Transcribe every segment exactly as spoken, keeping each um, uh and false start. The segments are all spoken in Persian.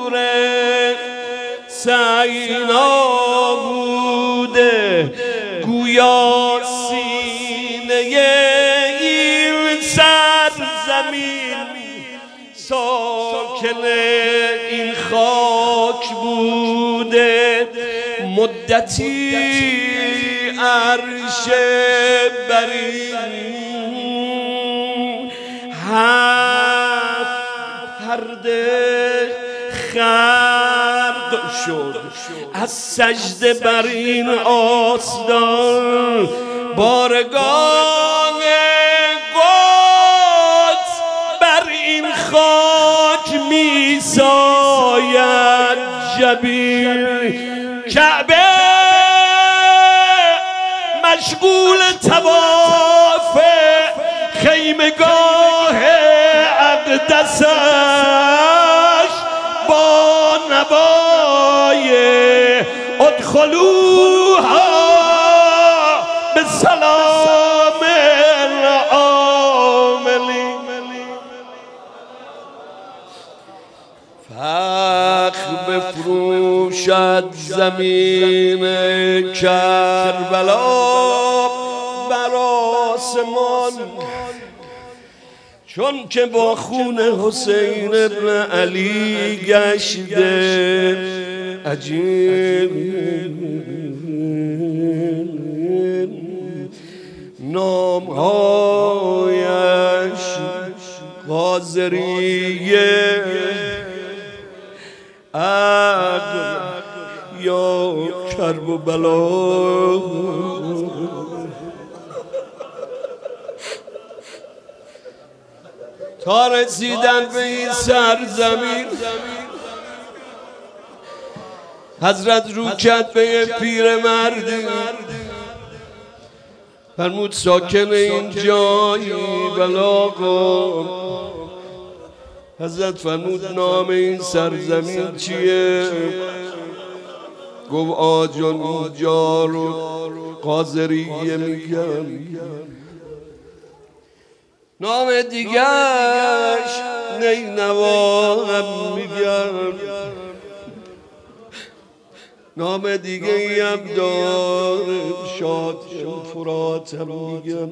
نور سینا بوده، گویا سینه این سرزمین ساکن این خاک بوده. مدتی عرش برین هفت پرده خرق شد، از سجده بر این آستان بارگاه قدس بر این خاک می ساید جبین. کعبه مشغول طواف خیمگاه اقدسش با نوای ادخلوها به سلام العاملین. فخر بفروشد زمین کربلا بر آسمان، چون که با خون حسین ابن علی گشته عجیب. نامهایش قاضریه عقل یا کرب و بلا. تا رسیدن به این سرزمین حضرت رو کرد به پیر مردی، فرمود ساکن این جایی بلاغم. حضرت فرمود نام این سرزمین چیه؟ گفت آجان اینجا رو قاضریه میگن. نام دیگرش نینوا هم میگن، نام دیگه ای هم داره شاد فرات هم میگن،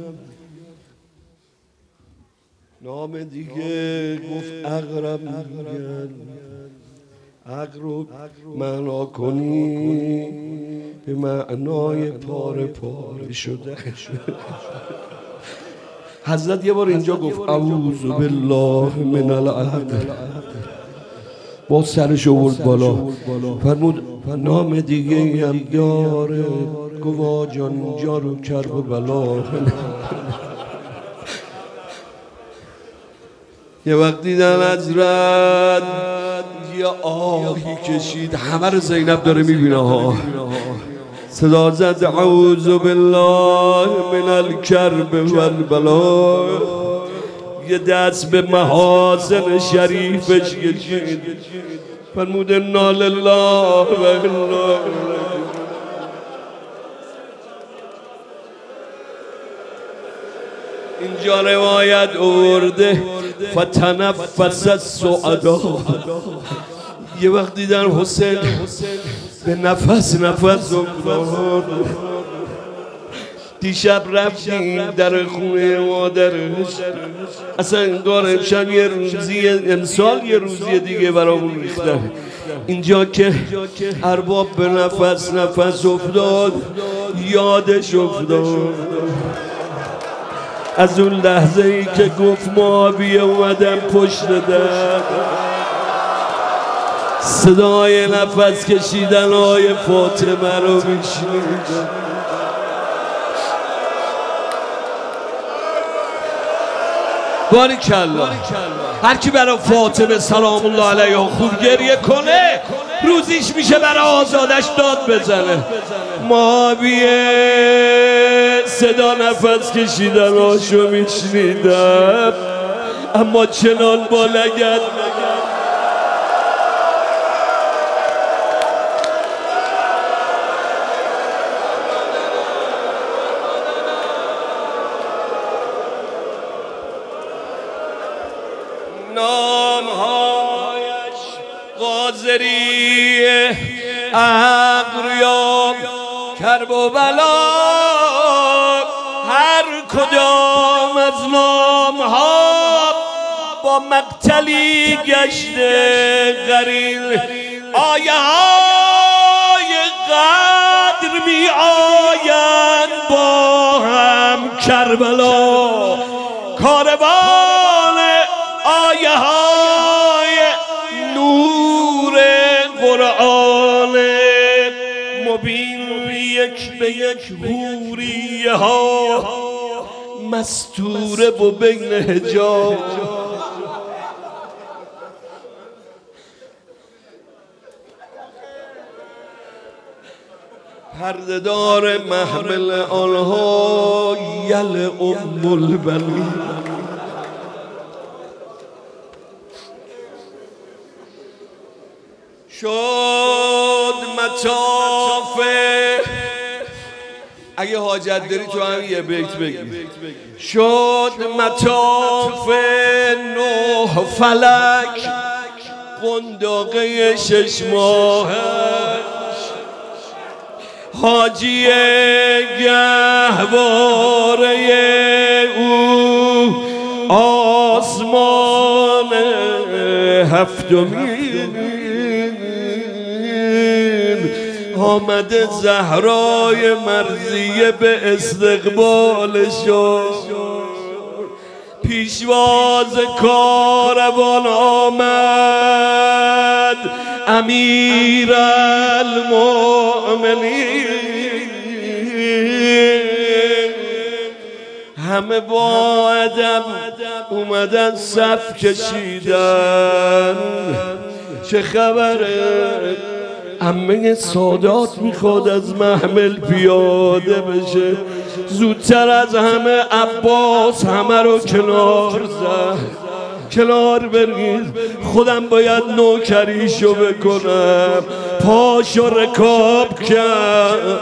نام دیگه گفت اغرب میگن. اغرب معنا کنی به معنای پاره پاره شده. حضرت یه بار اینجا گفت اعوذ بالله من العقل، با سرش آورد بالا، فرمود نام دیگه هم داره. گوا جان اینجا رو کرب و بلا. یه وقت دیدن حضرت یه آهی کشید، همه رو زینب داره میبینه ها، صدا زد اعوذ بالله من الکرب والبلا. یه دست به محاسن شریفش کشید، فرمود انا لله و انا اینجا روایت آورده فتنفس السعدا. یه وقت دیدن حسین به نفس نفس افتاد. دیشب رفتیم در خونه مادرش، اصلا انگار امشب یه روزی امسال یه روزی دیگه برامون ریختن. اینجا که ارباب به نفس نفس افتاد یادش افتاد از اون لحظه ای که گفت معاویه اومدم پشت در. صدای نفس کشیدن های فاطمه رو میشنید. باریکالله. هر کی برای فاطمه سلام الله علیها خوب گریه کنه روزیش میشه برای آزادش داد بزنه. معاویه صدا نفس کشیدن هاشو میشنیدم، اما چنان با لگد نامهایش آذری اغریاب کرب و بلا هر کدام از نام ها با مقتلی گشته قریل آیه های قدر می آیند با هم کربلا کاروان آیه های نور قرآن مبین یک به یک حوریه ها مستوره و بین حجاب پرده‌دار محمل آنها یل ام البنین شد مطاف اگه حاجت داری تو هم یه بیت بگی شد مطاف نه فلک قنداقه شش ماهه حاجی گهواره او آسمان هفتمین آمده زهرای مرضیه به استقبالشون پیشواز کاروان آمد امیر المؤمنین همه با ادب اومدن صف کشیدن چه خبره عمه سادات میخواد از محمل پیاده بشه زودتر از همه عباس همه رو کنار زد کنار بریز خودم باید نوکریشو بکنم پاشو رکاب کرد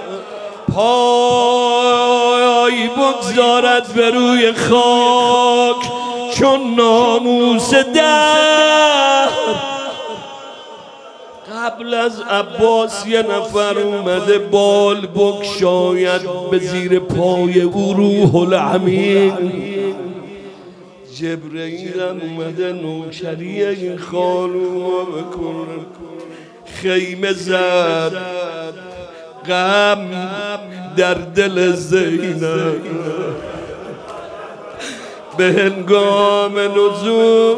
پای بگذارد به روی خاک چون ناموس در قبل از عباس یه نفر اومده بال بگشاید به زیر پای او روح الامین جبرئیل هم اومده نوکری این خانوما بکنه خیمه زد غم در دل زینب به هنگام نزول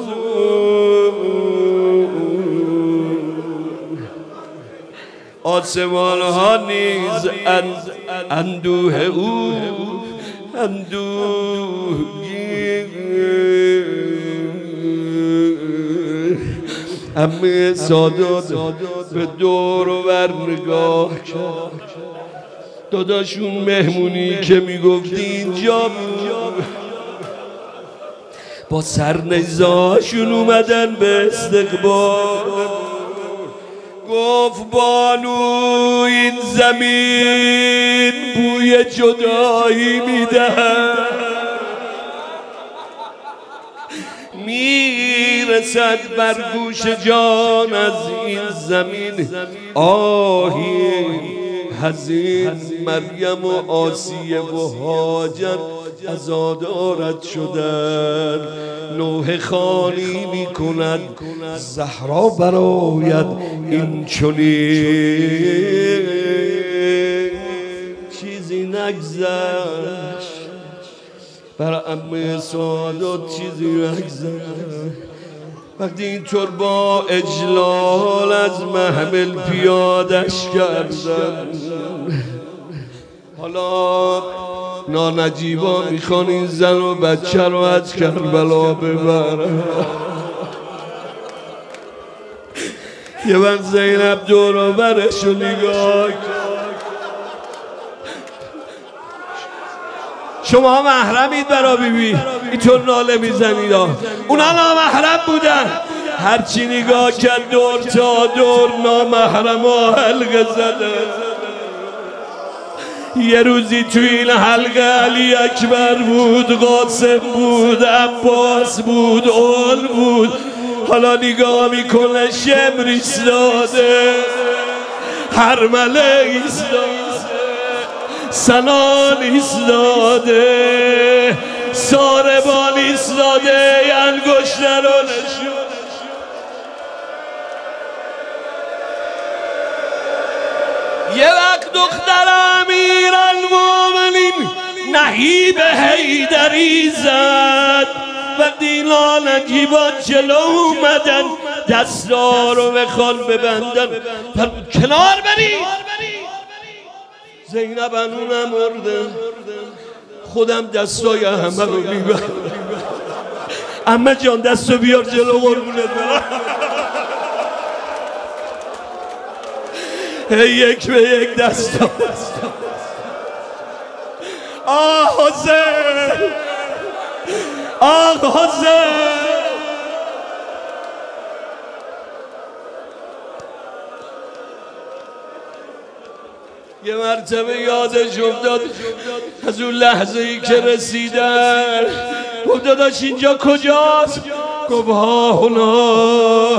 آسمان ها نیز اندوه او اندوهگین همه سادات به دور و بر نگاه کرد داداشون مهمونی که میگفتی اینجا با سرنیزاشون اومدن به استقبال گفت بانو این زمین بوی جدایی میدهد میرسد بر گوش جان از این زمین آهی حزین مریم و آسیه و هاجر عزادارت شدن نوح خانی می کند زهرا براید این چنین چیزی نگذشت برای عمه سادات چیزی نگذشت وقتی اینطور با اجلال از محمل پیادش کردن حالا نانجیبا میخوان این زن و بچه رو از کربلا ببرن یه وقت زینب دور و برش رو نگاه شما محرمید برا بیبی اینطور ناله میزنید اونا نامحرم بودن هرچی نگاه کرد دور تا دور نامحرم ها حلقه زدن یه روزی توی این حلقه علی اکبر بود قاسم بود عباس بود اول بود حالا نگاه میکنه شمر ایستاده، هرمله ایستاده، سنان ایستاده، ساربان ایستاده، انگشتر رو نشون. یه وقت دختر امیرالمومنین نهیب حیدری زد و دینا نجیبان جلو اومدن دستا رو بخوان ببندن، کنار بری. زینب انونم مرده، خودم دستای همه رو میبرم. عمه جان دستو بیار جلو قربونت برم. یک به یک دستا. آه حسین، آه حسین. یه مرتبه یادش افتاد از اون لحظه ای که رسیدن. گفت داداش اینجا کجاست؟ گفت ها هنا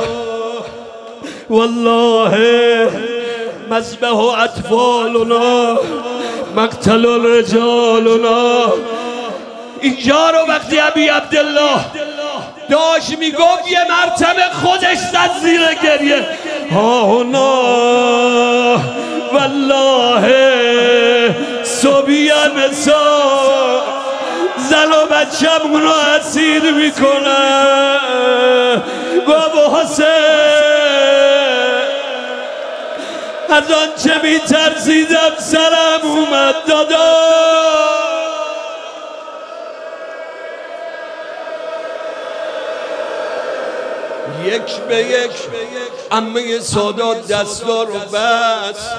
والله مذبح اطفالنا مقتل رجالنا. اینجا رو وقتی ابی عبدالله داشت میگفت یه مرتبه خودش زد زیر گریه. ها هنا والله صبیه نسا، زن و بچه‌مون رو اسیر میکنه. گفت حسین از آنچه میترسیدم سرم اومد دادا. یک به یک عمه سادات دستا رو بست.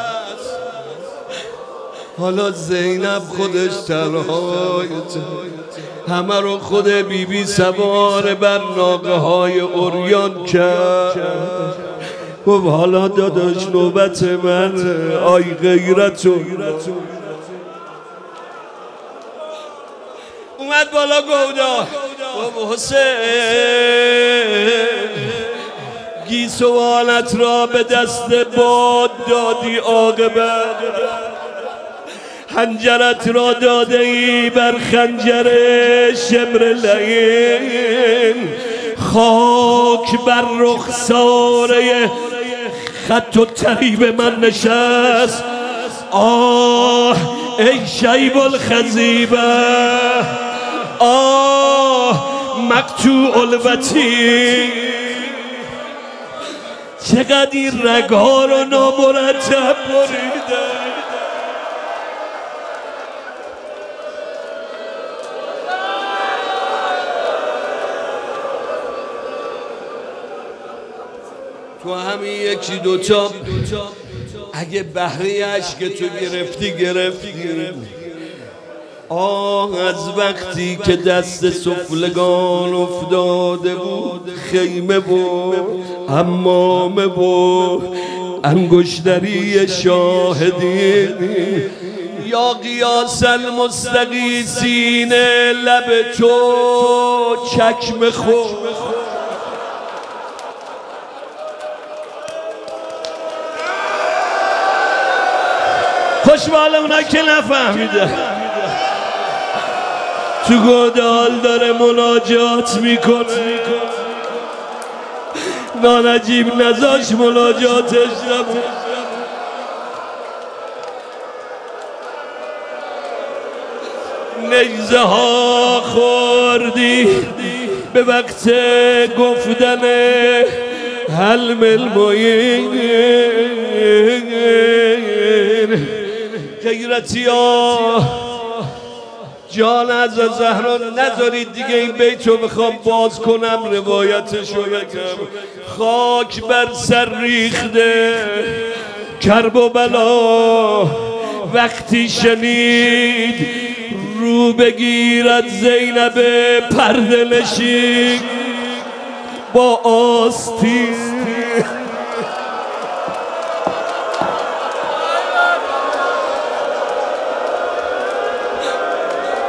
حالا زینب خودش تنهای همه رو خود بی بی سوار بر ناقه های اوریان کرد. گفت حالا داداش نوبت من، آی غیرتو. اومد بالا گودا گفت حسین گیسوانت را به دست باد دادی عاقبت، خنجرت را داده ای بر خنجر شمر لعین، خاک بر رخساره خط و طریب من نشست. آه ای شیب الخزیبه، آه مقطوع الوتین. چقدر این رگها رو نامرتب بریده. تو همین یکی دوتا اگه بهره عشق تو گرفتی گرفتی. آه از وقتی که دست سفلگان افتاده بود، خیمه بود، حمامه بود، انگشتری شاهدین. یا قیاس المستغیثین لب تو چکمه خود. خوشبال اونا که نفهمیده. تو گودال داره مناجات میکنه، نانجیب نزاش مناجاتش نبود. نیزه ها خوردی به وقت گفتن حلم المعین. غیرتی ها جان از زهرا نذارید دیگه این بیتو بخوام باز کنم روایتشو بگم. خاک بر سر ریخته کرب و بلا، وقتی شنید رو بگیرد زینب پرده نشین با آستین.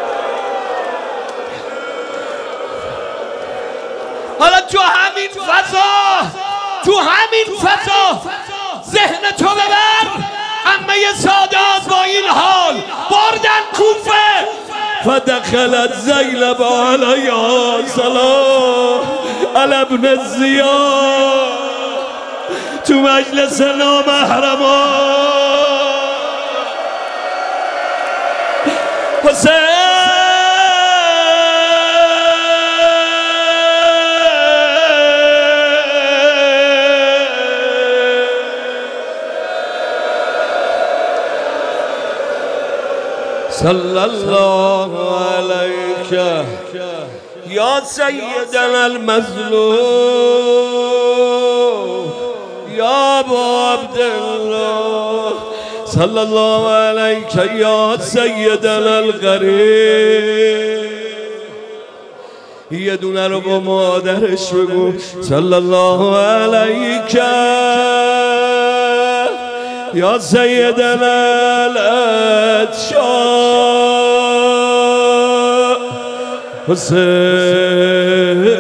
حالا تو همین فضا همین فضا ذهن تو ببر. عمه سادات با این حال بردن کوفه. فدخلت زینب علیها سلام علی ابن زیاد تو مجلس نامحرمان. حسین صلی الله علیک یا سیدنا المظلوم یا ابا عبدالله صلی الله علیک یا سیدنا الغریب. یه دونه رو با مادرش بگو صلی الله علیک یا سیدنا الاتشاء حسین.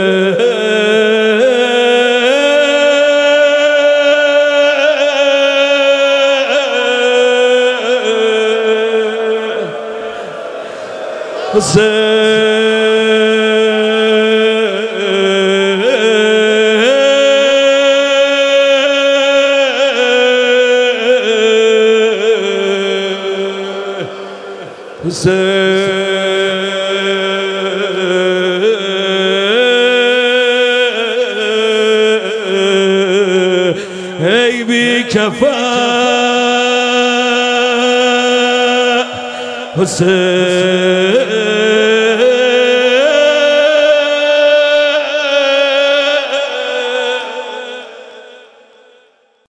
ای بی کفا حسین